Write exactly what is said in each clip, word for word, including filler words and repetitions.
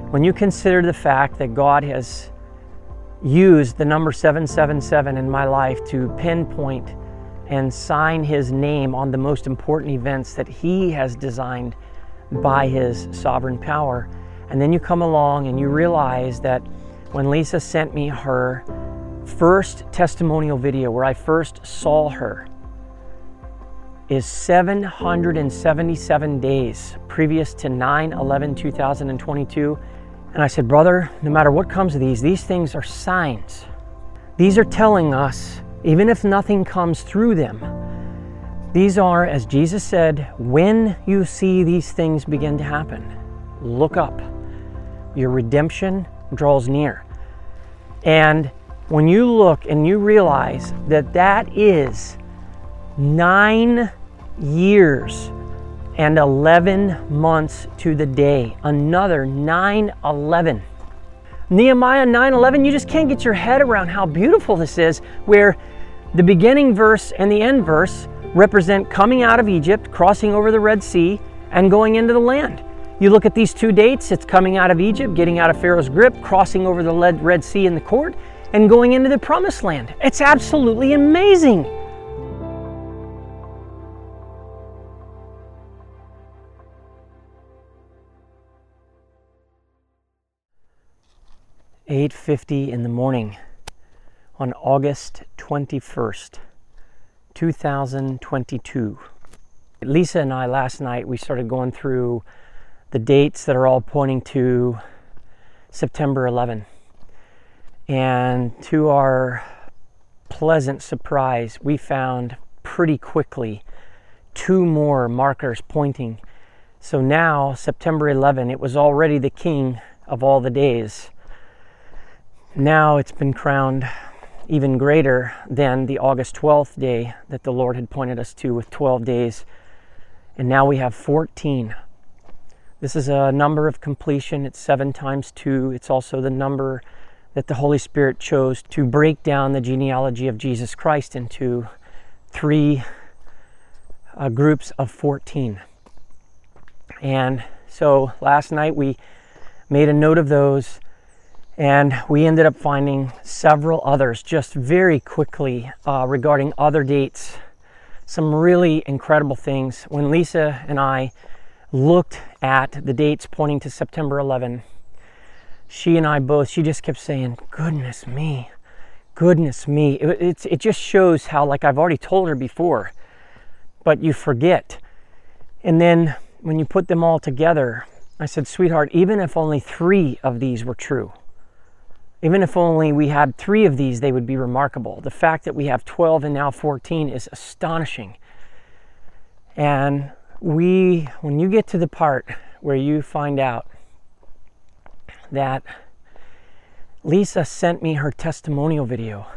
When you consider the fact that God has used the number seven seven seven in my life to pinpoint and sign His name on the most important events that He has designed by His sovereign power, and then you come along and you realize that when Lisa sent me her first testimonial video, where I first saw her, is seven hundred seventy-seven days previous to nine eleven two thousand twenty-two. And I said, brother, no matter what comes of these, these things are signs. These are telling us, even if nothing comes through them, these are, as Jesus said, when you see these things begin to happen, look up. Your redemption draws near. And when you look and you realize that that is nine years and eleven months to the day, another nine eleven. Nehemiah nine eleven, you just can't get your head around how beautiful this is, where the beginning verse and the end verse represent coming out of Egypt, crossing over the Red Sea, and going into the land. You look at these two dates, it's coming out of Egypt, getting out of Pharaoh's grip, crossing over the Red Sea in the court, and going into the Promised Land. It's absolutely amazing. eight fifty in the morning on August twenty-first, two thousand twenty-two. Lisa and I last night, we started going through the dates that are all pointing to September eleventh. And to our pleasant surprise, we found pretty quickly two more markers pointing. So now, September eleventh, it was already the king of all the days. Now it's been crowned even greater than the August twelfth day that the Lord had pointed us to, with twelve days. And now we have fourteen. This is a number of completion. It's seven times two. It's also the number that the Holy Spirit chose to break down the genealogy of Jesus Christ into three uh, groups of fourteen. And so last night we made a note of those, and we ended up finding several others just very quickly uh, regarding other dates. Some really incredible things. When Lisa and I looked at the dates pointing to September eleventh, she and I both, she just kept saying, goodness me, goodness me. It, it's, it just shows how, like I've already told her before, but you forget. And then when you put them all together, I said, sweetheart, even if only three of these were true, even if only we had three of these, they would be remarkable. The fact that we have twelve and now fourteen is astonishing. And we, when you get to the part where you find out that Lisa sent me her testimonial video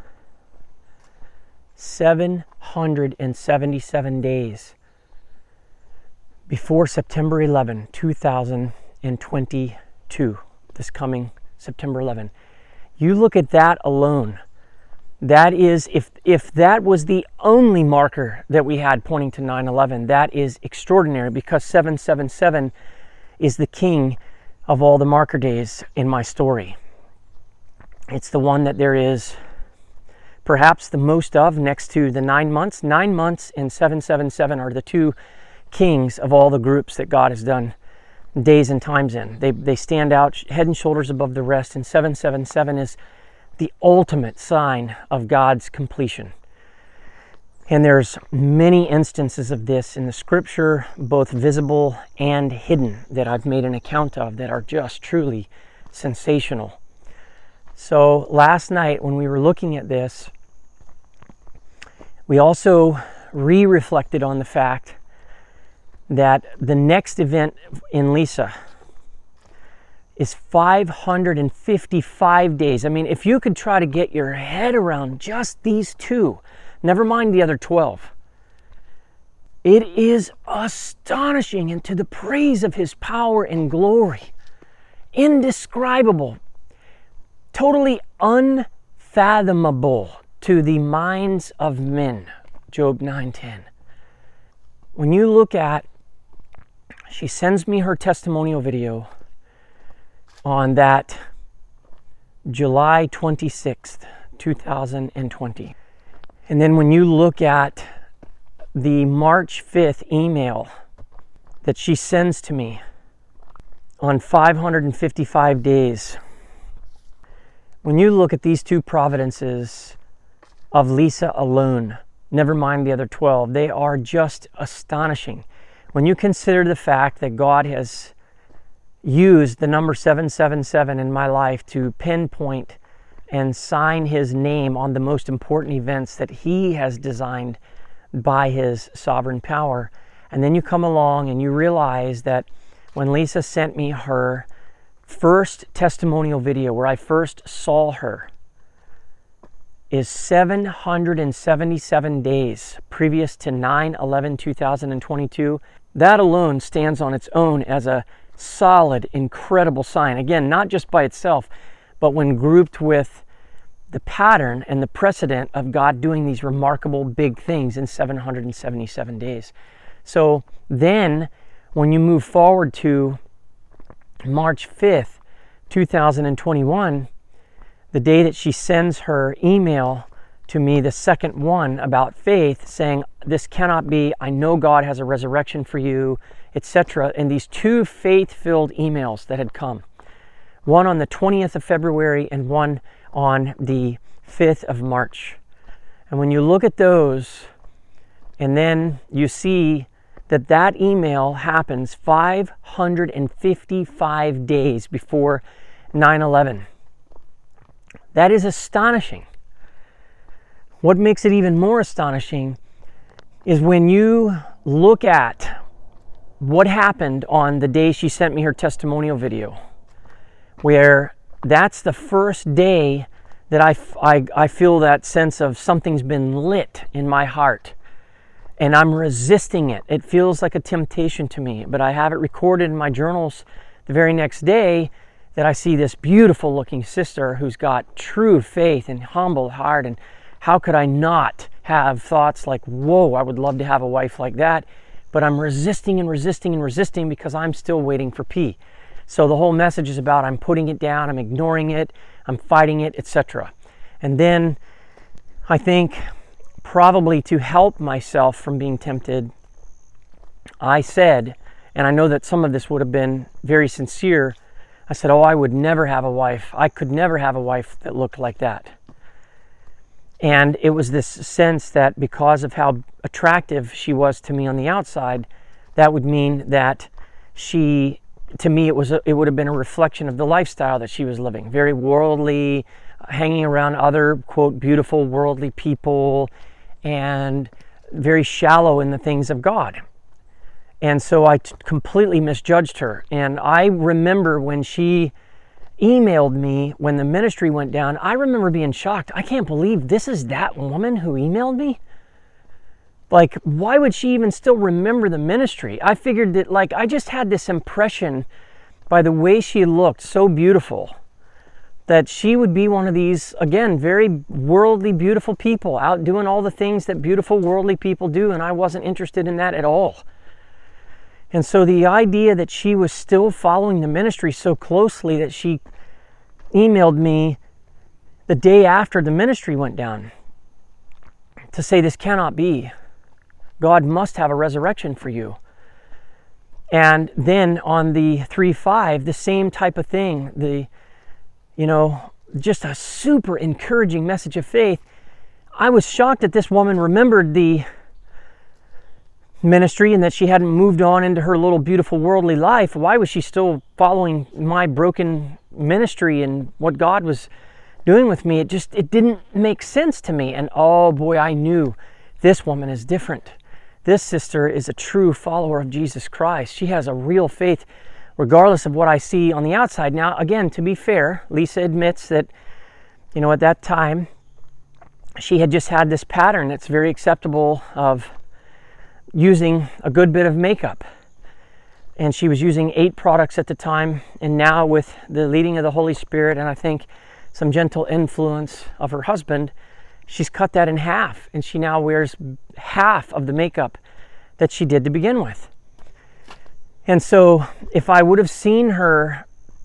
seven hundred seventy-seven days before September eleventh, two thousand twenty-two, this coming September eleventh. You look at that alone. That is, if if that was the only marker that we had pointing to nine eleven, that is extraordinary, because seven seven seven is the king of all the marker days in my story. It's the one that there is perhaps the most of, next to the nine months. Nine months and seven seven seven are the two kings of all the groups that God has done days and times in. They, they stand out head and shoulders above the rest, and seven seven seven is the ultimate sign of God's completion. And there's many instances of this in the scripture, both visible and hidden, that I've made an account of, that are just truly sensational. So last night when we were looking at this, we also re-reflected on the fact that the next event in Lisa is five hundred fifty-five days. I mean, if you could try to get your head around just these two, never mind the other twelve, it is astonishing, and to the praise of His power and glory, indescribable, totally unfathomable to the minds of men. Job nine ten. When you look at, she sends me her testimonial video on that July twenty-sixth, two thousand twenty. And then when you look at the March fifth email that she sends to me on five hundred fifty-five days, when you look at these two providences of Lisa alone, never mind the other twelve, they are just astonishing. When you consider the fact that God has used the number seven seven seven in my life to pinpoint and sign his name on the most important events that he has designed by his sovereign power. And then you come along and you realize that when Lisa sent me her first testimonial video, where I first saw her, is seven hundred seventy-seven days previous to nine eleven two thousand twenty-two. That alone stands on its own as a solid, incredible sign. Again, not just by itself, but when grouped with the pattern and the precedent of God doing these remarkable big things in seven hundred seventy-seven days. So then when you move forward to March fifth, two thousand twenty-one, the day that she sends her email to me, the second one about faith, saying, this cannot be, I know God has a resurrection for you, et cetera. And these two faith-filled emails that had come, one on the twentieth of February and one on the fifth of March. And when you look at those, and then you see that that email happens five hundred fifty-five days before nine eleven. That is astonishing. What makes it even more astonishing is when you look at what happened on the day she sent me her testimonial video, where that's the first day that I, I, I feel that sense of something's been lit in my heart. And I'm resisting it. It feels like a temptation to me, but I have it recorded in my journals the very next day that I see this beautiful looking sister who's got true faith and humble heart. And how could I not have thoughts like, whoa, I would love to have a wife like that. But I'm resisting and resisting and resisting because I'm still waiting for P. So the whole message is about I'm putting it down, I'm ignoring it, I'm fighting it, et cetera. And then I think probably to help myself from being tempted, I said, and I know that some of this would have been very sincere, I said, oh, I would never have a wife. I could never have a wife that looked like that. And it was this sense that because of how attractive she was to me on the outside, that would mean that she, to me, it was a, it would have been a reflection of the lifestyle that she was living. Very worldly, hanging around other, quote, beautiful worldly people, and very shallow in the things of God. And so I t- completely misjudged her. And I remember when she emailed me when the ministry went down, I remember being shocked. I can't believe this is that woman who emailed me. Like, why would she even still remember the ministry? I figured that, like, I just had this impression by the way she looked, so beautiful, that she would be one of these, again, very worldly, beautiful people out doing all the things that beautiful worldly people do. And I wasn't interested in that at all. And so the idea that she was still following the ministry so closely that she emailed me the day after the ministry went down to say, this cannot be. God must have a resurrection for you. And then on the three five, the same type of thing, the, you know, just a super encouraging message of faith. I was shocked that this woman remembered the ministry and that she hadn't moved on into her little beautiful worldly life. Why was she still following my broken ministry and what God was doing with me? It just, it didn't make sense to me. And oh boy, I knew this woman is different. This sister is a true follower of Jesus Christ. She has a real faith regardless of what I see on the outside. Now, again, to be fair, Lisa admits that, you know, at that time, she had just had this pattern that's very acceptable of using a good bit of makeup. And she was using eight products at the time. And now with the leading of the Holy Spirit and I think some gentle influence of her husband, she's cut that in half. And she now wears half of the makeup that she did to begin with. And so if I would have seen her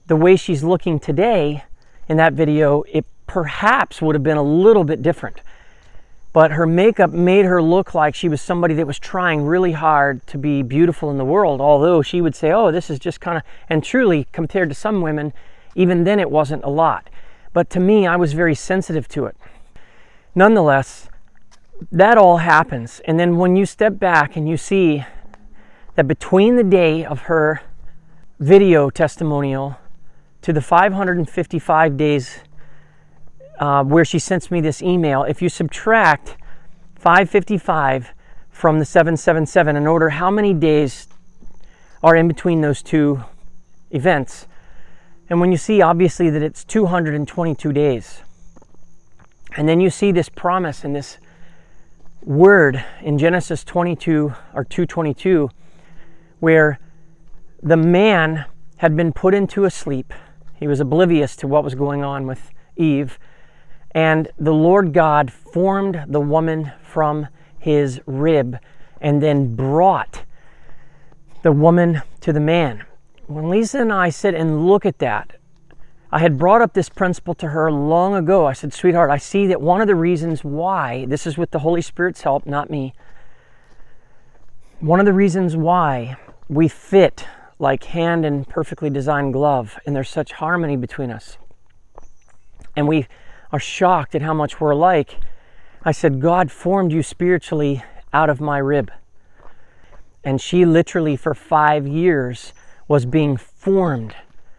the way she's looking today in that video, it perhaps would have been a little bit different. But her makeup made her look like she was somebody that was trying really hard to be beautiful in the world, although she would say, oh, this is just kind of, and truly, compared to some women, even then it wasn't a lot. But to me, I was very sensitive to it. Nonetheless, that all happens. And then when you step back and you see that between the day of her video testimonial to the five hundred fifty-five days uh, where she sends me this email, if you subtract five fifty-five from the seven seventy-seven in order how many days are in between those two events, and when you see obviously that it's two hundred twenty-two days, and then you see this promise and this word in Genesis twenty-two or two twenty-two, where the man had been put into a sleep. He was oblivious to what was going on with Eve. And the Lord God formed the woman from his rib and then brought the woman to the man. When Lisa and I sit and look at that, I had brought up this principle to her long ago. I said, sweetheart, I see that one of the reasons why, this is with the Holy Spirit's help, not me, one of the reasons why we fit like hand in perfectly designed glove, and there's such harmony between us, and we are shocked at how much we're alike. I said, God formed you spiritually out of my rib. And she literally for five years was being formed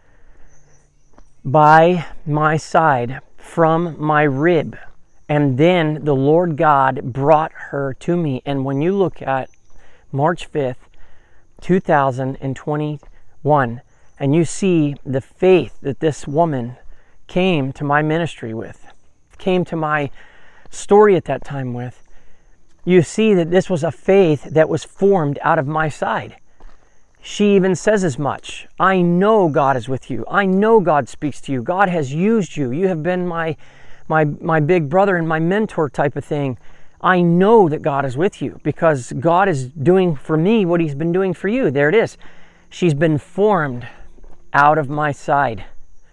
by my side from my rib. And then the Lord God brought her to me. And when you look at March fifth, two thousand twenty-one, and you see the faith that this woman came to my ministry with, came to my story at that time with, you see that this was a faith that was formed out of my side. She even says as much. I know God is with you. I know God speaks to you. God has used you. You have been my, my, my big brother and my mentor type of thing. I know that God is with you because God is doing for me what he's been doing for you. There it is. She's been formed out of my side.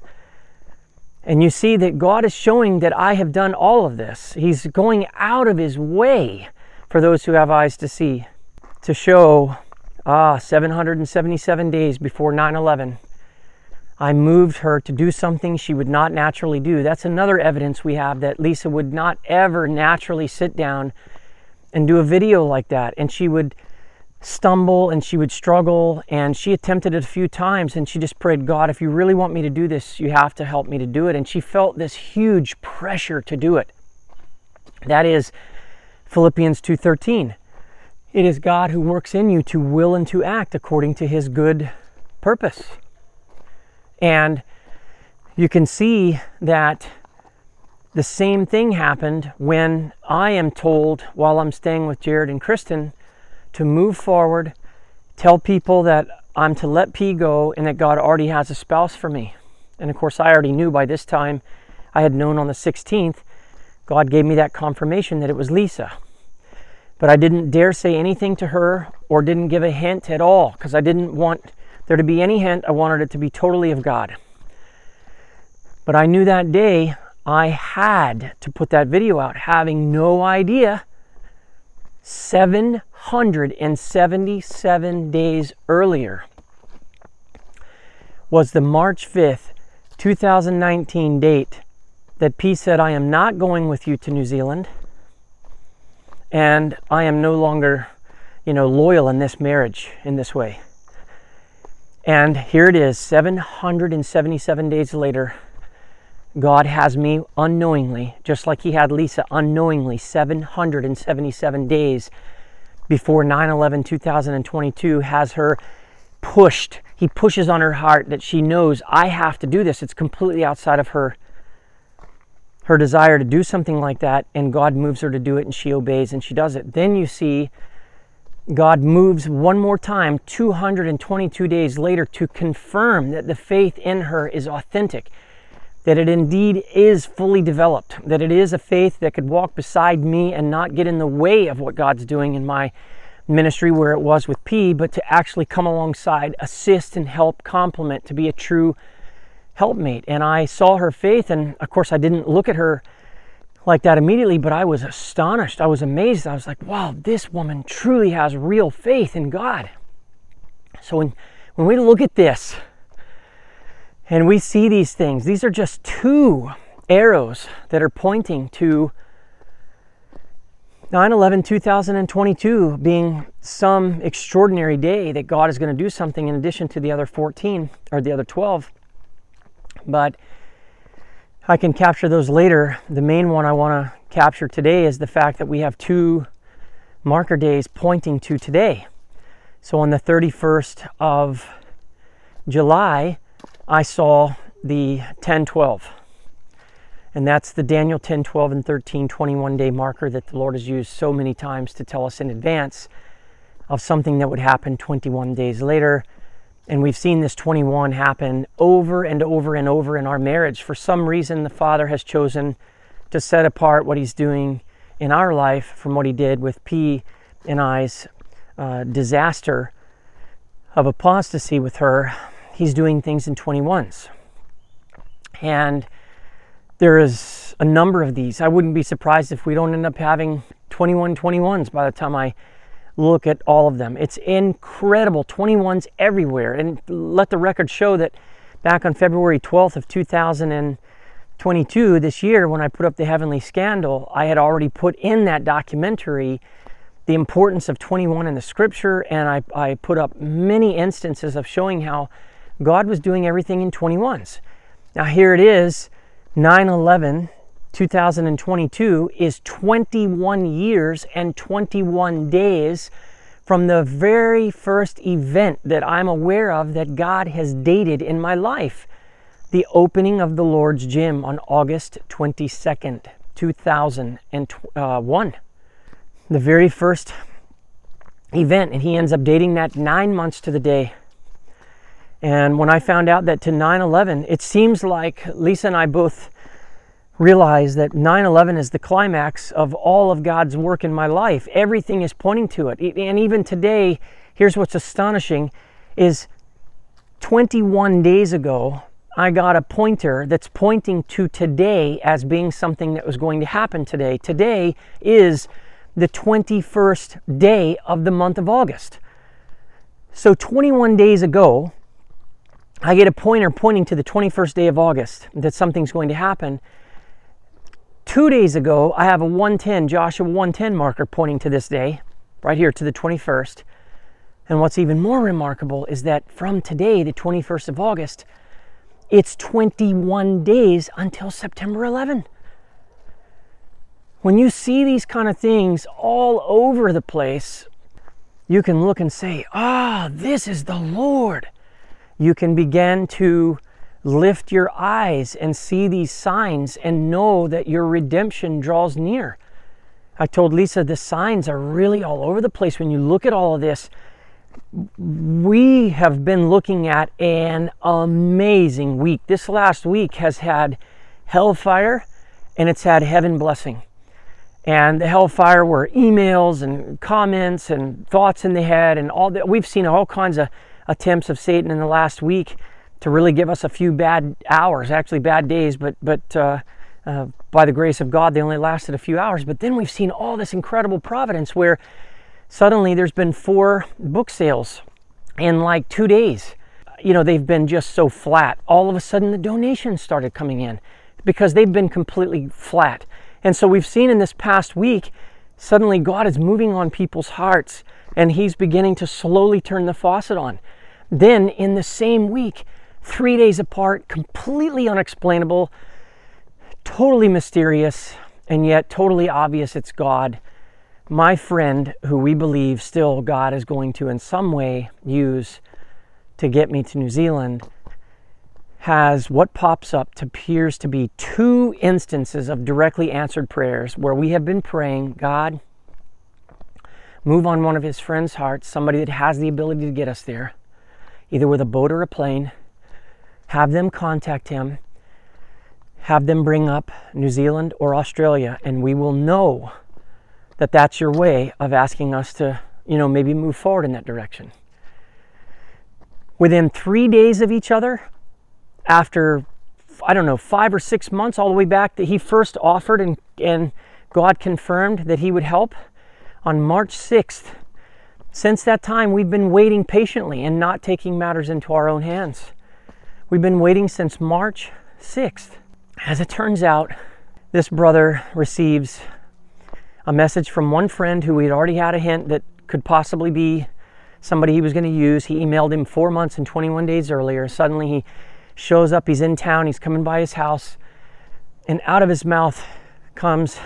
And you see that God is showing that I have done all of this. He's going out of his way for those who have eyes to see, to show, ah, seven hundred seventy-seven days before nine eleven, I moved her to do something she would not naturally do. That's another evidence we have that Lisa would not ever naturally sit down and do a video like that. And she would stumble and she would struggle, and she attempted it a few times, and she just prayed, God, if you really want me to do this, you have to help me to do it. And she felt this huge pressure to do it. That is Philippians two thirteen. It is God who works in you to will and to act according to his good purpose. And you can see that the same thing happened when I am told while I'm staying with Jared and Kristen to move forward, tell people that I'm to let P go and that God already has a spouse for me. And of course I already knew by this time. I had known on the sixteenth, God gave me that confirmation that it was Lisa. But I didn't dare say anything to her or didn't give a hint at all because I didn't want there to be any hint. I wanted it to be totally of God. But I knew that day I had to put that video out, having no idea seven hundred seventy-seven days earlier was the March fifth, two thousand nineteen date that P said, I am not going with you to New Zealand, and I am no longer, you know, loyal in this marriage in this way. And here it is, seven hundred seventy-seven days later, God has me unknowingly, just like he had Lisa unknowingly, seven hundred seventy-seven days before nine eleven two thousand twenty-two, has her pushed. He pushes on her heart that she knows, I have to do this. It's completely outside of her, her desire to do something like that, and God moves her to do it, and she obeys, and she does it. Then you see God moves one more time, two hundred twenty-two days later, to confirm that the faith in her is authentic, that it indeed is fully developed, that it is a faith that could walk beside me and not get in the way of what God's doing in my ministry where it was with P, but to actually come alongside, assist and help, complement, to be a true helpmate. And I saw her faith, and of course I didn't look at her like that immediately, but I was astonished. I was amazed. I was like, wow, this woman truly has real faith in God. So when, when we look at this and we see these things, these are just two arrows that are pointing to nine eleven two thousand twenty-two being some extraordinary day that God is going to do something in addition to the other fourteen or the other twelve. But I can capture those later. The main one I want to capture today is the fact that we have two marker days pointing to today. So on the thirty-first of July, I saw the ten twelve. And that's the Daniel ten, twelve, and thirteen, twenty-one day marker that the Lord has used so many times to tell us in advance of something that would happen twenty-one days later. And we've seen this twenty-one happen over and over and over in our marriage. For some reason, the Father has chosen to set apart what He's doing in our life from what He did with P and I's uh, disaster of apostasy with her. He's doing things in twenty-ones. And there is a number of these. I wouldn't be surprised if we don't end up having twenty-one twenty-ones by the time I look at all of them. It's incredible. twenty-ones everywhere. And let the record show that back on February twelfth of two thousand twenty-two, this year, when I put up the Heavenly Scandal, I had already put in that documentary the importance of twenty-one in the Scripture, and I, I put up many instances of showing how God was doing everything in twenty-ones. Now here it is, nine eleven two thousand twenty-two is twenty-one years and twenty-one days from the very first event that I'm aware of that God has dated in my life. The opening of the Lord's Gym on August twenty-second, two thousand one. The very first event, and He ends up dating that nine months to the day. And when I found out that to nine eleven, it seems like Lisa and I both realized that nine eleven is the climax of all of God's work in my life. Everything is pointing to it. And even today, here's what's astonishing, is twenty-one days ago, I got a pointer that's pointing to today as being something that was going to happen today. Today is the twenty-first day of the month of August. So twenty-one days ago, I get a pointer pointing to the twenty-first day of August that something's going to happen. Two days ago, I have a one ten, Joshua one ten marker pointing to this day, right here to the twenty-first. And what's even more remarkable is that from today, the twenty-first of August, it's twenty-one days until September eleventh. When you see these kind of things all over the place, you can look and say, ah, this is the Lord. You can begin to lift your eyes and see these signs and know that your redemption draws near. I told Lisa the signs are really all over the place. When you look at all of this, we have been looking at an amazing week. This last week has had hellfire and it's had heaven blessing. And the hellfire were emails and comments and thoughts in the head and all that. We've seen all kinds of attempts of Satan in the last week to really give us a few bad hours, actually bad days, but but uh, uh, by the grace of God, they only lasted a few hours. But then we've seen all this incredible providence where suddenly there's been four book sales in like two days. You know, they've been just so flat. All of a sudden the donations started coming in because they've been completely flat. And so we've seen in this past week, suddenly God is moving on people's hearts and He's beginning to slowly turn the faucet on. Then in the same week, three days apart, completely unexplainable, totally mysterious, and yet totally obvious it's God. My friend, who we believe still God is going to in some way use to get me to New Zealand, has what pops up to appears to be two instances of directly answered prayers where we have been praying, God, move on one of His friends' hearts, somebody that has the ability to get us there, either with a boat or a plane, have them contact Him, have them bring up New Zealand or Australia, and we will know that that's your way of asking us to, you know, maybe move forward in that direction. Within three days of each other, after, I don't know, five or six months, all the way back that he first offered and, and God confirmed that he would help on March sixth. Since that time, we've been waiting patiently and not taking matters into our own hands. We've been waiting since March sixth. As it turns out, this brother receives a message from one friend who he'd already had a hint that could possibly be somebody he was going to use. He emailed him four months and twenty-one days earlier. Suddenly he shows up, he's in town, he's coming by his house, and out of his mouth comes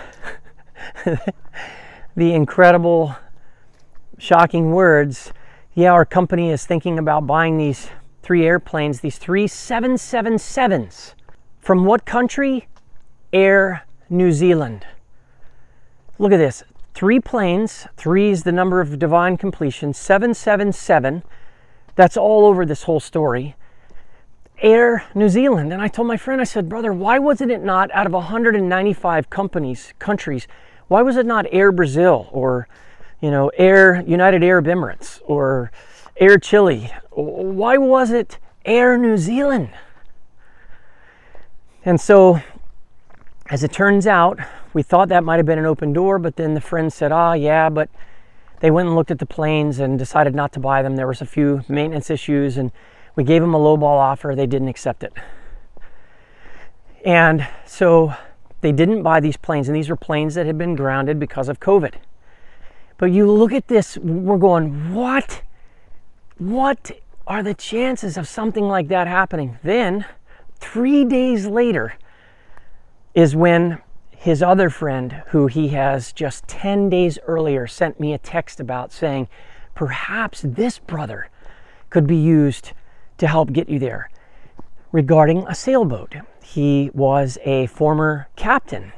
the incredible, shocking words, yeah, our company is thinking about buying these three airplanes, these three seven seventy-sevens. From what country? Air New Zealand. Look at this. Three planes. Three is the number of divine completion. seven seven seven. That's all over this whole story. Air New Zealand. And I told my friend, I said, brother, why wasn't it not out of one hundred ninety-five companies, countries, why was it not Air Brazil or, you know, Air United Arab Emirates or Air Chile? Why was it Air New Zealand? And so, as it turns out, we thought that might have been an open door, but then the friend said, ah, yeah, but they went and looked at the planes and decided not to buy them. There was a few maintenance issues, and we gave them a lowball offer. They didn't accept it. And so they didn't buy these planes, and these were planes that had been grounded because of COVID. But you look at this, we're going, what? What are the chances of something like that happening? Then, three days later, is when his other friend, who he has just ten days earlier sent me a text about, saying, perhaps this brother could be used to help get you there, regarding a sailboat. He was a former captain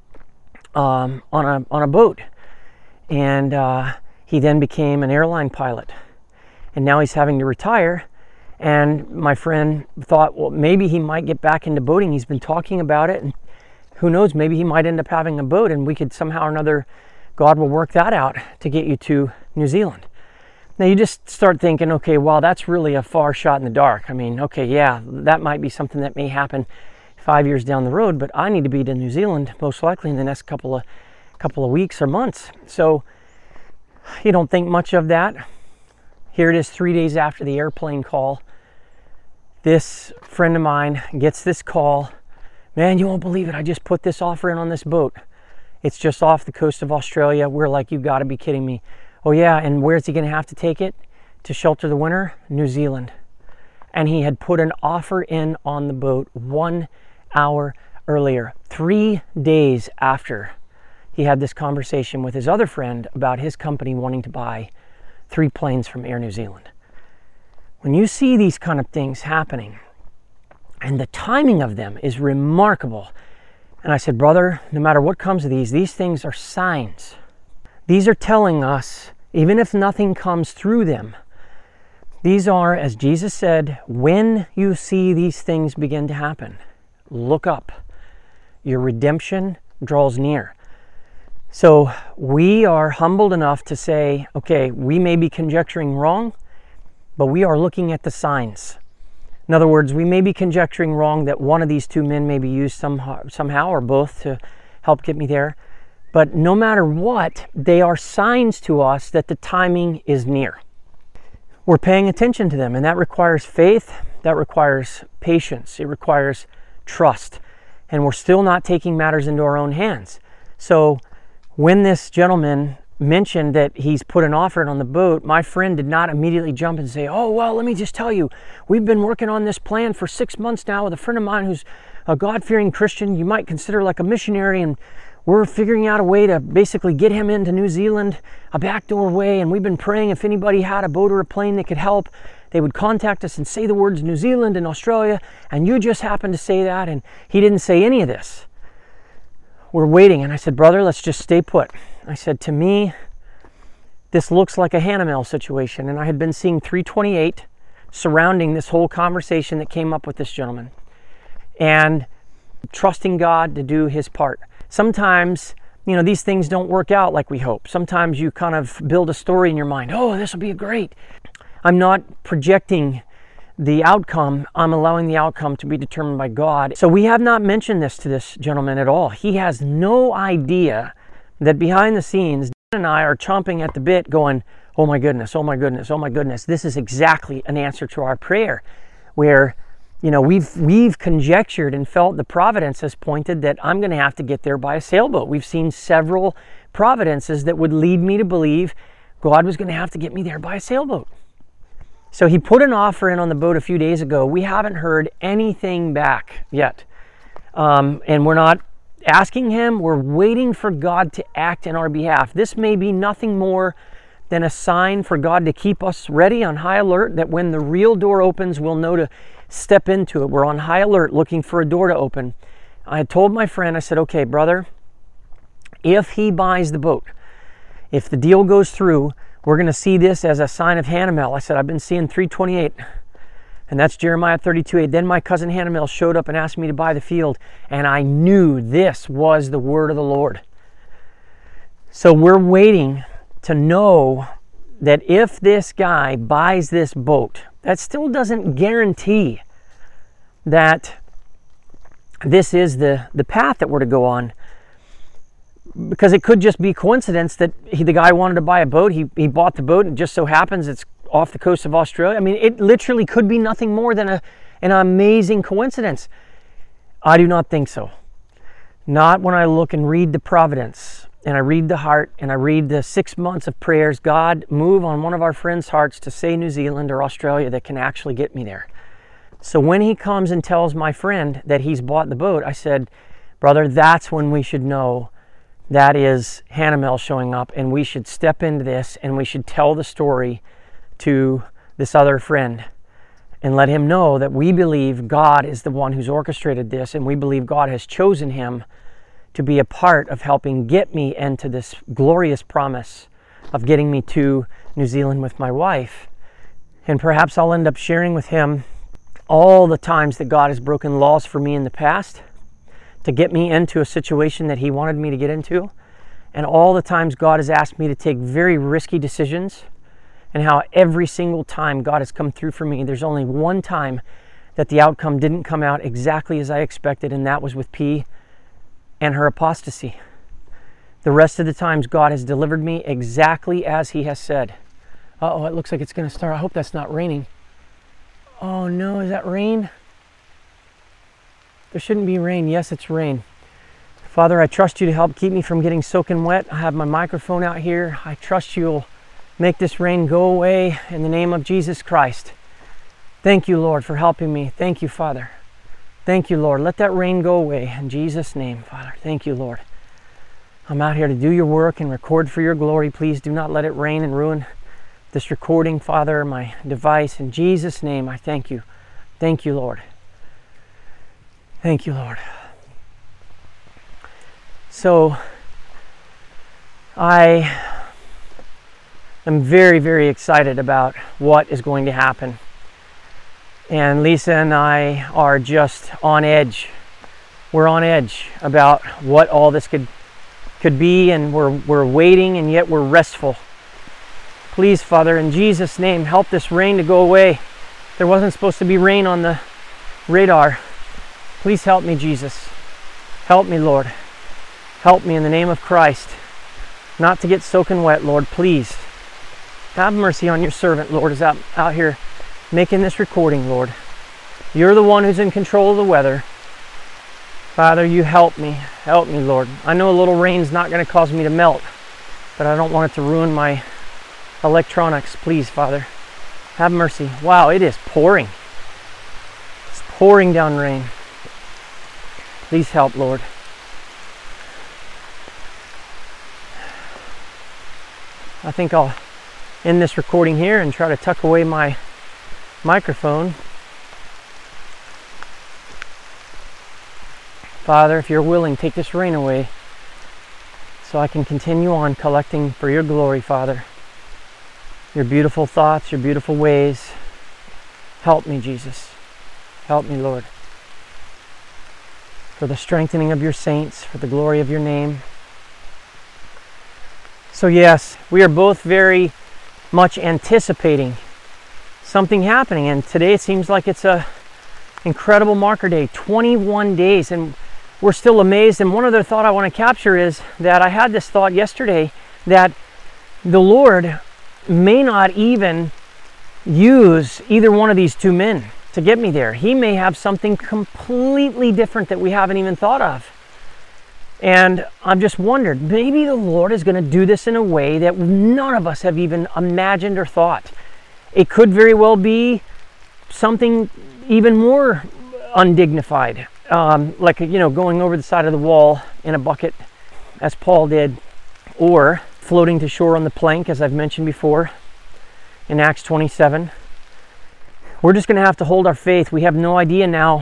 um, on a on a boat, and uh, he then became an airline pilot, and now he's having to retire. And my friend thought, well, maybe he might get back into boating. He's been talking about it, and who knows, maybe he might end up having a boat, and we could somehow or another, God will work that out to get you to New Zealand. Now you just start thinking, okay, well, that's really a far shot in the dark. I mean, okay, yeah, that might be something that may happen five years down the road, but I need to be to New Zealand most likely in the next couple of couple of weeks or months. So you don't think much of that. Here it is, three days after the airplane call. This friend of mine gets this call. Man, you won't believe it. I just put this offer in on this boat. It's just off the coast of Australia. We're like, you got to be kidding me. Oh yeah, and where's he going to have to take it to shelter the winter? New Zealand. And he had put an offer in on the boat one hour earlier, three days after he had this conversation with his other friend about his company wanting to buy three planes from Air New Zealand. When you see these kind of things happening, and the timing of them is remarkable. And I said, brother, no matter what comes of these, these things are signs. These are telling us, even if nothing comes through them, these are, as Jesus said, when you see these things begin to happen, look up. Your redemption draws near. So we are humbled enough to say, okay, we may be conjecturing wrong, but we are looking at the signs. In other words, we may be conjecturing wrong that one of these two men may be used somehow, somehow or both to help get me there. But no matter what, they are signs to us that the timing is near. We're paying attention to them, and that requires faith, that requires patience, it requires trust. And we're still not taking matters into our own hands. So when this gentleman mentioned that he's put an offer in on the boat, my friend did not immediately jump and say, oh, well, let me just tell you, we've been working on this plan for six months now with a friend of mine who's a God-fearing Christian you might consider like a missionary, and we're figuring out a way to basically get him into New Zealand, a backdoor way, and we've been praying if anybody had a boat or a plane that could help, they would contact us and say the words New Zealand and Australia, and you just happened to say that, and he didn't say any of this. We're waiting, and I said, brother, let's just stay put. I said, to me, this looks like a Hanamel situation, and I had been seeing three twenty-eight surrounding this whole conversation that came up with this gentleman, and trusting God to do his part. Sometimes, you know, these things don't work out like we hope. Sometimes you kind of build a story in your mind. Oh, this will be great. I'm not projecting the outcome, I'm allowing the outcome to be determined by God. So we have not mentioned this to this gentleman at all. He has no idea that behind the scenes, Dan and I are chomping at the bit going, oh my goodness, oh my goodness, oh my goodness. This is exactly an answer to our prayer, where, you know, we've we've conjectured and felt the providence has pointed that I'm going to have to get there by a sailboat. We've seen several providences that would lead me to believe God was going to have to get me there by a sailboat. So he put an offer in on the boat a few days ago. We haven't heard anything back yet. Um, and we're not asking him. We're waiting for God to act in our behalf. This may be nothing more than a sign for God to keep us ready, on high alert, that when the real door opens, we'll know to step into it. We're on high alert looking for a door to open. I told my friend, I said, okay, brother, if he buys the boat, if the deal goes through, we're going to see this as a sign of Hanamel. I said, I've been seeing three twenty-eight, and that's Jeremiah thirty-two eight. Then my cousin Hanamel showed up and asked me to buy the field, and I knew this was the word of the Lord. So we're waiting to know that if this guy buys this boat, that still doesn't guarantee that this is the, the path that we're to go on. Because it could just be coincidence that he, the guy wanted to buy a boat, he, he bought the boat, and it just so happens it's off the coast of Australia. I mean, it literally could be nothing more than a, an amazing coincidence. I do not think so. Not when I look and read the providence, and I read the heart, and I read the six months of prayers. God, move on one of our friends' hearts to say New Zealand or Australia that can actually get me there. So when he comes and tells my friend that he's bought the boat, I said, brother, that's when we should know that is Hanamel showing up, and we should step into this, and we should tell the story to this other friend and let him know that we believe God is the one who's orchestrated this, and we believe God has chosen him to be a part of helping get me into this glorious promise of getting me to New Zealand with my wife. And perhaps I'll end up sharing with him all the times that God has broken laws for me in the past to get me into a situation that he wanted me to get into, and all the times God has asked me to take very risky decisions, and how every single time God has come through for me. There's only one time that the outcome didn't come out exactly as I expected, and that was with P and her apostasy. The rest of the times God has delivered me exactly as he has said. Uh-oh, it looks like it's going to start. I hope that's not raining. Oh no, is that rain? There shouldn't be rain. Yes, it's rain. Father, I trust you to help keep me from getting soaking wet. I have my microphone out here. I trust you'll make this rain go away in the name of Jesus Christ. Thank you, Lord, for helping me. Thank you, Father. Thank you, Lord. Let that rain go away in Jesus' name, Father. Thank you, Lord. I'm out here to do your work and record for your glory. Please do not let it rain and ruin this recording, Father, my device. In Jesus' name, I thank you. Thank you, Lord. Thank you, Lord. So, I am very, very excited about what is going to happen. And Lisa and I are just on edge. We're on edge about what all this could could be, and we're we're waiting, and yet we're restful. Please, Father, in Jesus' name, help this rain to go away. There wasn't supposed to be rain on the radar. Please help me, Jesus. Help me, Lord. Help me in the name of Christ. Not to get soaking wet, Lord, please. Have mercy on your servant, Lord, is out, out here making this recording, Lord. You're the one who's in control of the weather. Father, you help me. Help me, Lord. I know a little rain's not going to cause me to melt, but I don't want it to ruin my electronics. Please, Father, have mercy. Wow, it is pouring. It's pouring down rain. Please help, Lord. I think I'll end this recording here and try to tuck away my microphone. Father, if you're willing, take this rain away so I can continue on collecting for your glory, Father. Your beautiful thoughts, your beautiful ways. Help me, Jesus. Help me, Lord. For the strengthening of your saints, for the glory of your name. So yes, we are both very much anticipating something happening. And today it seems like it's a incredible marker day, twenty-one days, and we're still amazed. And one other thought I want to capture is that I had this thought yesterday that the Lord may not even use either one of these two men to get me there. He may have something completely different that we haven't even thought of. And I've just wondered, maybe the Lord is going to do this in a way that none of us have even imagined or thought. It could very well be something even more undignified, um, like, you know, going over the side of the wall in a bucket, as Paul did, or floating to shore on the plank, as I've mentioned before in Acts twenty-seven. We're just going to have to hold our faith. We have no idea now.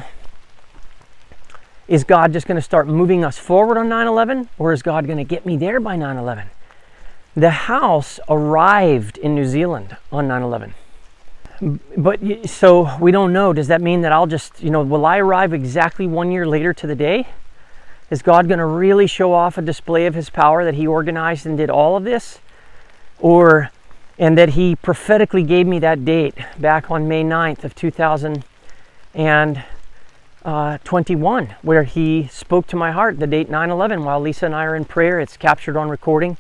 Is God just going to start moving us forward on nine eleven, or is God going to get me there by nine eleven? The house arrived in New Zealand on nine eleven. But so we don't know. Does that mean that I'll just, you know, will I arrive exactly one year later to the day? Is God going to really show off a display of his power that he organized and did all of this? Or, and that he prophetically gave me that date back on May ninth of two thousand twenty-one, where he spoke to my heart, the date nine eleven, while Lisa and I are in prayer. It's captured on recording.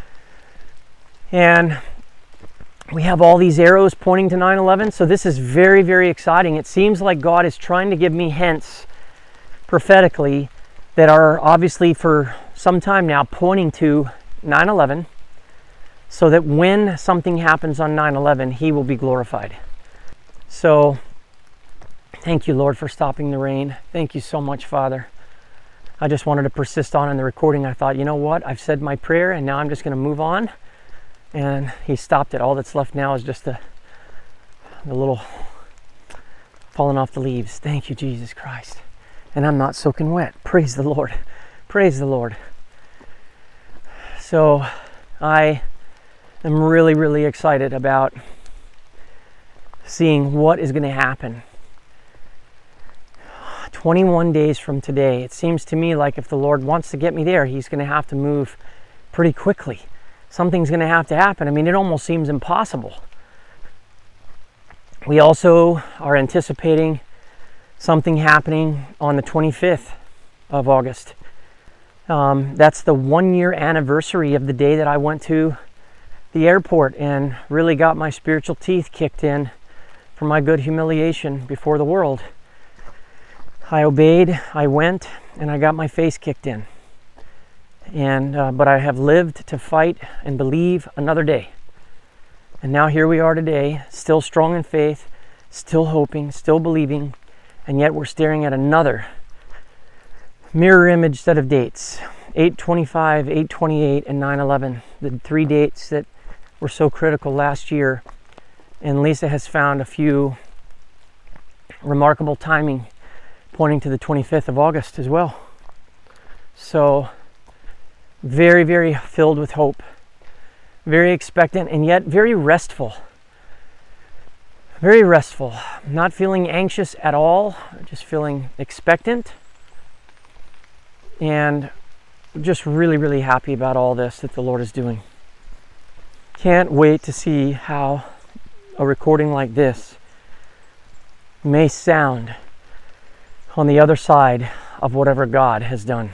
And we have all these arrows pointing to nine eleven. So this is very, very exciting. It seems like God is trying to give me hints prophetically that are obviously for some time now pointing to nine eleven, so that when something happens on nine eleven, he will be glorified. So thank you, Lord, for stopping the rain. Thank you so much, Father. I just wanted to persist on in the recording. I thought, you know what? I've said my prayer, and now I'm just going to move on. And he stopped it. All that's left now is just the, the little falling off the leaves. Thank you, Jesus Christ. And I'm not soaking wet. Praise the Lord. Praise the Lord. So I am really, really excited about seeing what is going to happen. twenty-one days from today. It seems to me like if the Lord wants to get me there, he's going to have to move pretty quickly. Something's going to have to happen. I mean, it almost seems impossible. We also are anticipating something happening on the twenty-fifth of August. Um, that's the one year anniversary of the day that I went to the airport and really got my spiritual teeth kicked in for my good humiliation before the world. I obeyed, I went, and I got my face kicked in. And uh, but I have lived to fight and believe another day. And now here we are today, still strong in faith, still hoping, still believing, and yet we're staring at another mirror image set of dates. eight twenty-five, eight twenty-eight, and nine eleven. The three dates that were so critical last year. And Lisa has found a few remarkable timing pointing to the twenty-fifth of August as well. So very, very filled with hope, very expectant, and yet very restful. Very restful. Not feeling anxious at all, just feeling expectant, and just really, really happy about all this that the Lord is doing. Can't wait to see how a recording like this may sound on the other side of whatever God has done.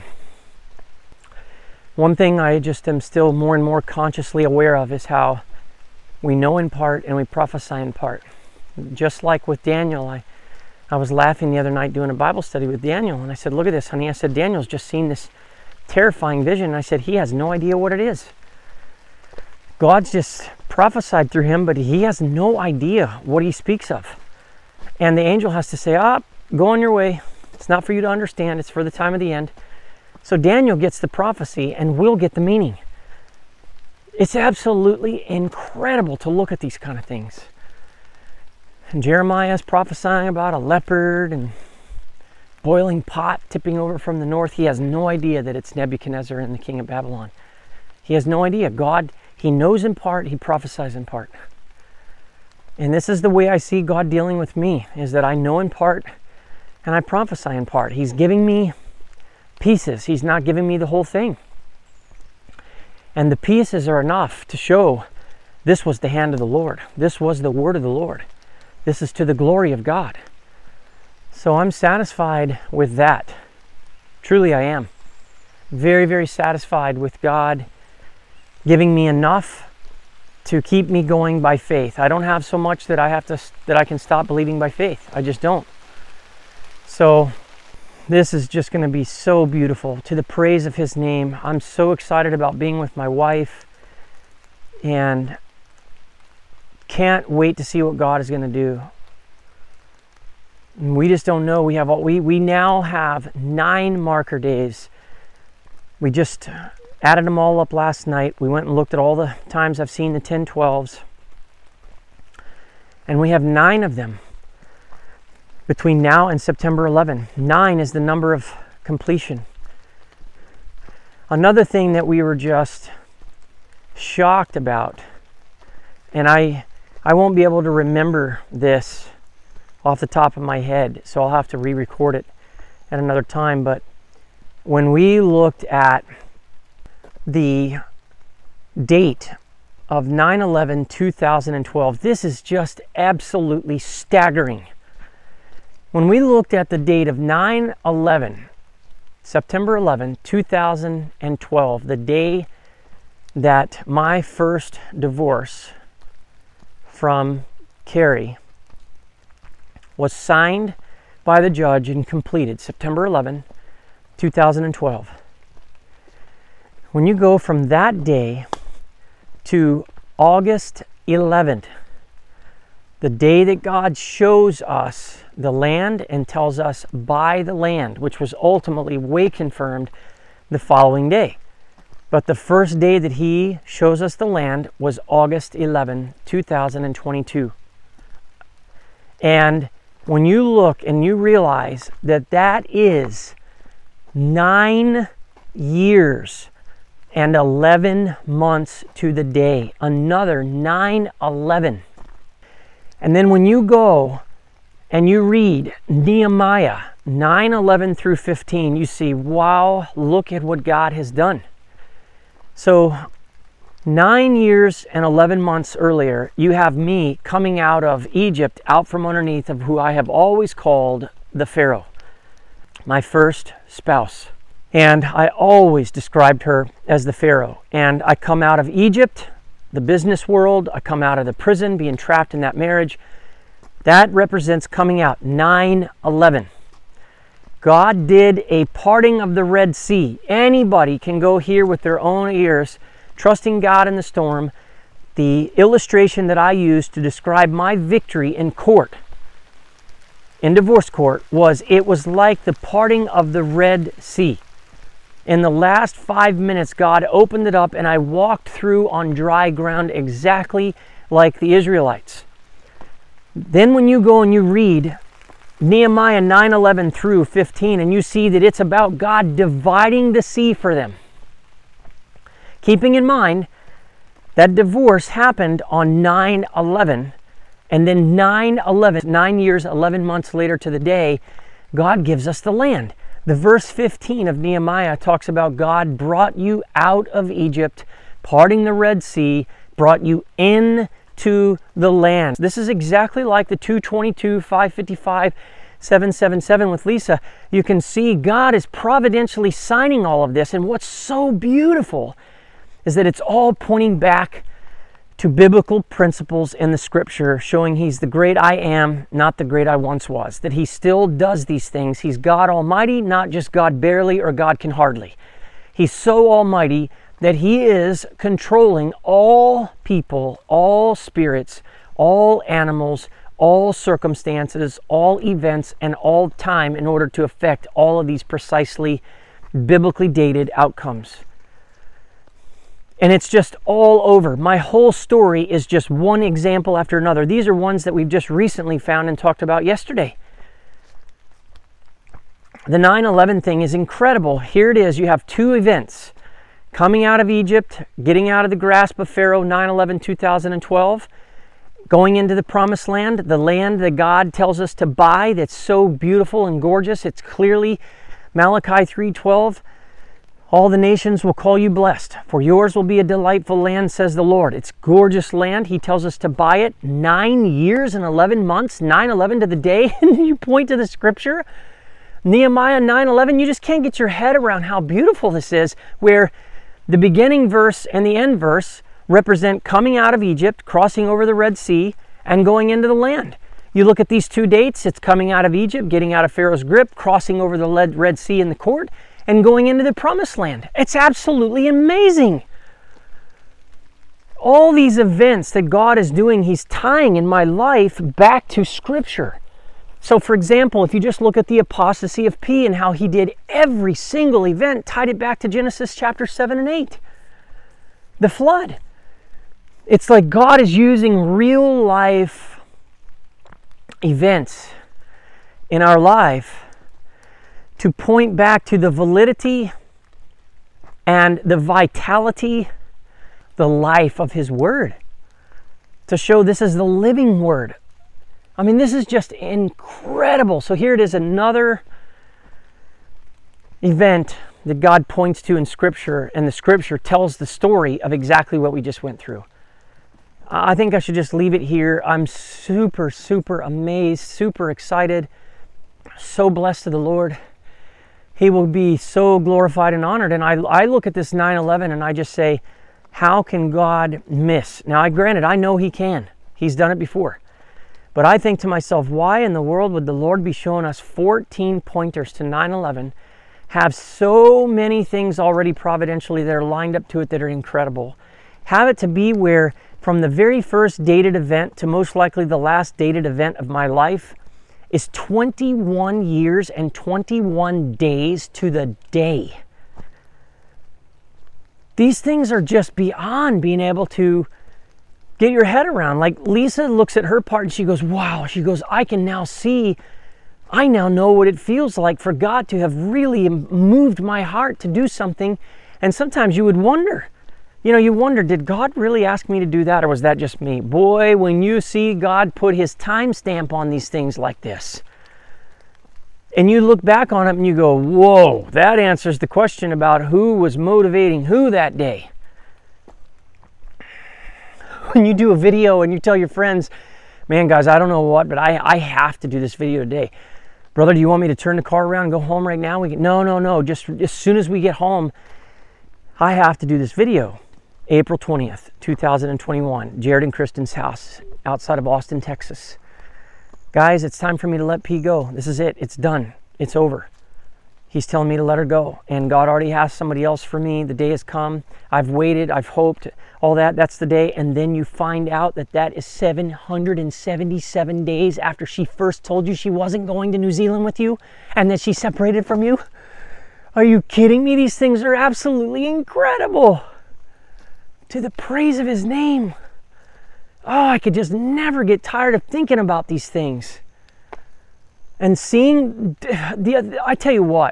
One thing I just am still more and more consciously aware of is how we know in part and we prophesy in part. Just like with Daniel, I, I was laughing the other night doing a Bible study with Daniel, and I said, look at this, honey. I said, Daniel's just seen this terrifying vision. And I said, he has no idea what it is. God's just prophesied through him, but he has no idea what he speaks of. And the angel has to say, ah, go on your way. It's not for you to understand. It's for the time of the end. So Daniel gets the prophecy and we'll get the meaning. It's absolutely incredible to look at these kind of things. And Jeremiah is prophesying about a leopard and boiling pot tipping over from the north. He has no idea that it's Nebuchadnezzar and the king of Babylon. He has no idea. God, he knows in part, he prophesies in part. And this is the way I see God dealing with me, is that I know in part and I prophesy in part. He's giving me pieces. He's not giving me the whole thing. And the pieces are enough to show this was the hand of the Lord. This was the word of the Lord. This is to the glory of God. So I'm satisfied with that. Truly I am. Very, very satisfied with God giving me enough to keep me going by faith. I don't have so much that I have to that I can stop believing by faith. I just don't. So this is just going to be so beautiful to the praise of His name. I'm so excited about being with my wife and can't wait to see what God is going to do. And we just don't know. We have all, we we now have nine marker days. We just added them all up last night. We went and looked at all the times I've seen the ten twelves. And we have nine of them between now and September eleventh. Nine is the number of completion. Another thing that we were just shocked about, and I I won't be able to remember this off the top of my head, so I'll have to re-record it at another time, but when we looked at the date of nine eleven two thousand twelve, this is just absolutely staggering. When we looked at the date of nine eleven, September eleventh two thousand twelve, the day that my first divorce from Carrie was signed by the judge and completed, September eleventh two thousand twelve. When you go from that day to August eleventh, the day that God shows us the land and tells us buy the land, which was ultimately way confirmed the following day. But the first day that He shows us the land was August eleventh two thousand twenty-two. And when you look and you realize that that is nine years and eleven months to the day, another nine eleven. And then when you go and you read Nehemiah nine eleven through fifteen, you see, wow, look at what God has done. So nine years and eleven months earlier, you have me coming out of Egypt, out from underneath of who I have always called the Pharaoh, my first spouse. And I always described her as the Pharaoh. And I come out of Egypt, the business world, I come out of the prison, being trapped in that marriage. That represents coming out, nine eleven. God did a parting of the Red Sea. Anybody can go hear with their own ears, trusting God in the storm, the illustration that I used to describe my victory in court, in divorce court, was it was like the parting of the Red Sea. In the last five minutes, God opened it up and I walked through on dry ground exactly like the Israelites. Then when you go and you read Nehemiah nine eleven through fifteen, and you see that it's about God dividing the sea for them. Keeping in mind that divorce happened on nine eleven, and then nine eleven, nine years, eleven months later to the day, God gives us the land. The verse fifteen of Nehemiah talks about God brought you out of Egypt, parting the Red Sea, brought you in to the land. This is exactly like the two twenty-two, five fifty-five, seven seventy-seven with Lisa. You can see God is providentially signing all of this, and what's so beautiful is that it's all pointing back to biblical principles in the scripture, showing He's the great I am, not the great I once was, that He still does these things. He's God Almighty, not just God barely or God can hardly. He's so almighty that He is controlling all people, all spirits, all animals, all circumstances, all events, and all time in order to affect all of these precisely biblically dated outcomes. And it's just all over. My whole story is just one example after another. These are ones that we've just recently found and talked about yesterday. The nine eleven thing is incredible. Here it is. You have two events. Coming out of Egypt, getting out of the grasp of Pharaoh, nine eleven two thousand twelve. Going into the promised land, the land that God tells us to buy that's so beautiful and gorgeous. It's clearly Malachi three twelve. All the nations will call you blessed, for yours will be a delightful land, says the Lord. It's gorgeous land. He tells us to buy it. Nine years and eleven months, nine eleven to the day, and you point to the scripture. Nehemiah nine eleven, you just can't get your head around how beautiful this is, where the beginning verse and the end verse represent coming out of Egypt, crossing over the Red Sea, and going into the land. You look at these two dates, it's coming out of Egypt, getting out of Pharaoh's grip, crossing over the Red Sea in the court, and going into the promised land. It's absolutely amazing. All these events that God is doing, He's tying in my life back to Scripture. So for example, if you just look at the apostasy of P and how he did every single event, tied it back to Genesis chapter seven and eight. The flood. It's like God is using real life events in our life to point back to the validity and the vitality, the life of His Word. To show this is the living Word. I mean, this is just incredible. So here it is, another event that God points to in Scripture, and the Scripture tells the story of exactly what we just went through. I think I should just leave it here. I'm super, super amazed, super excited, so blessed to the Lord. He will be so glorified and honored. And I, I look at this nine eleven and I just say, how can God miss? Now, I granted, I know He can. He's done it before. But I think to myself, why in the world would the Lord be showing us fourteen pointers to nine eleven, have so many things already providentially that are lined up to it that are incredible, have it to be where from the very first dated event to most likely the last dated event of my life is twenty-one years and twenty-one days to the day. These things are just beyond being able to get your head around. Like Lisa looks at her part and she goes, wow, she goes, I can now see, I now know what it feels like for God to have really moved my heart to do something. And sometimes you would wonder, you know, you wonder, did God really ask me to do that, or was that just me? Boy, when you see God put His timestamp on these things like this, and you look back on it and you go, whoa, that answers the question about who was motivating who that day. When you do a video and you tell your friends, man, guys, I don't know what, but I, I have to do this video today. Brother, do you want me to turn the car around and go home right now? We can, no, no, no. Just as soon as we get home, I have to do this video. April twentieth, two thousand twenty-one, Jared and Kristen's house outside of Austin, Texas. Guys, it's time for me to let P go. This is it. It's done. It's over. He's telling me to let her go. And God already has somebody else for me. The day has come. I've waited. I've hoped. All that. That's the day. And then you find out that that is seven hundred seventy-seven days after she first told you she wasn't going to New Zealand with you and that she separated from you. Are you kidding me? These things are absolutely incredible. To the praise of His name. Oh, I could just never get tired of thinking about these things. And seeing, the, I tell you what,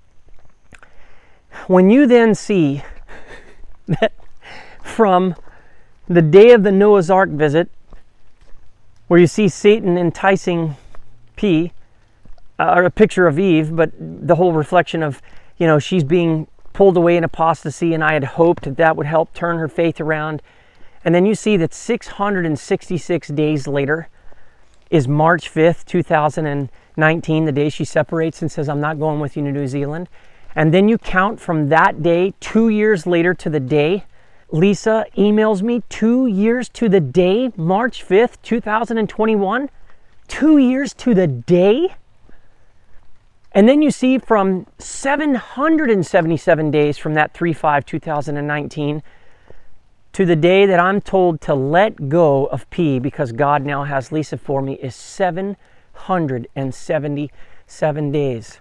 when you then see that from the day of the Noah's Ark visit, where you see Satan enticing P, uh, or a picture of Eve, but the whole reflection of, you know, she's being pulled away in apostasy, and I had hoped that that would help turn her faith around. And then you see that six hundred sixty-six days later is March fifth, two thousand nineteen, the day she separates and says, I'm not going with you to New Zealand. And then you count from that day, two years later to the day, Lisa emails me two years to the day, March fifth, two thousand twenty-one, two years to the day. And then you see from seven hundred seventy-seven days from that three five two thousand nineteen to the day that I'm told to let go of P because God now has Lisa for me is seven hundred seventy-seven days.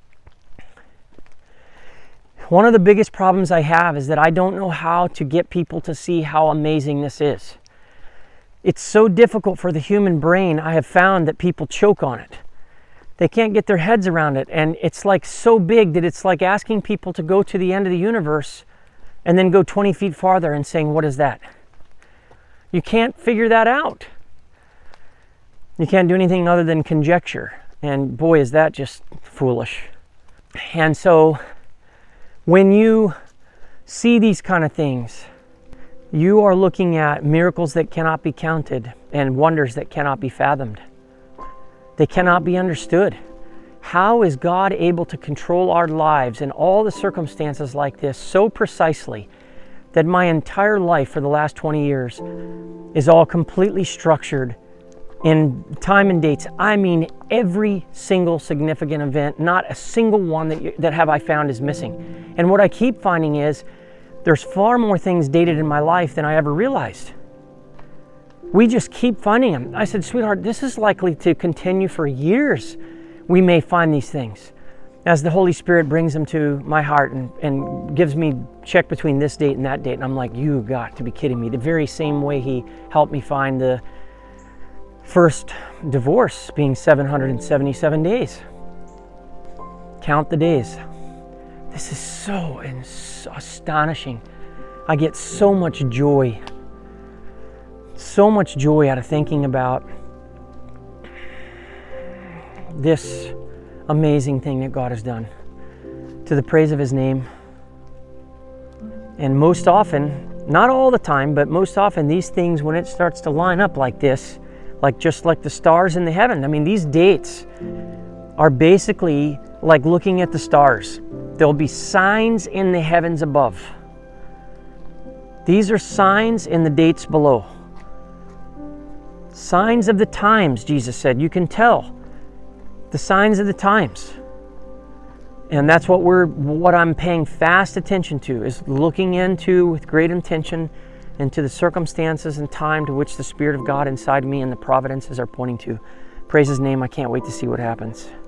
One of the biggest problems I have is that I don't know how to get people to see how amazing this is. It's so difficult for the human brain. I have found that people choke on it. They can't get their heads around it. And it's like so big that it's like asking people to go to the end of the universe and then go twenty feet farther and saying, what is that? You can't figure that out. You can't do anything other than conjecture. And boy, is that just foolish. And so When you see these kind of things, you are looking at miracles that cannot be counted and wonders that cannot be fathomed. They cannot be understood. How is God able to control our lives in all the circumstances like this so precisely that my entire life for the last twenty years is all completely structured in time and dates? I mean, every single significant event, not a single one that, you, that have I found is missing. And what I keep finding is there's far more things dated in my life than I ever realized. We just keep finding them. I said, sweetheart, this is likely to continue for years. We may find these things as the Holy Spirit brings them to my heart and, and gives me check between this date and that date. And I'm like, you got to be kidding me. The very same way he helped me find the first divorce being seven hundred seventy-seven days. Count the days. This is so, so astonishing. I get so much joy, so much joy out of thinking about this amazing thing that God has done to the praise of his name. And most often, not all the time, but most often these things, when it starts to line up like this, like just like the stars in the heaven, I mean, these dates are basically like looking at the stars. There'll be signs in the heavens above. These are signs in the dates below. Signs of the times, Jesus said. You can tell the signs of the times. And that's what we're what I'm paying fast attention to, is looking into with great intention into the circumstances and time to which the Spirit of God inside me and the providences are pointing to. Praise his name. I can't wait to see what happens.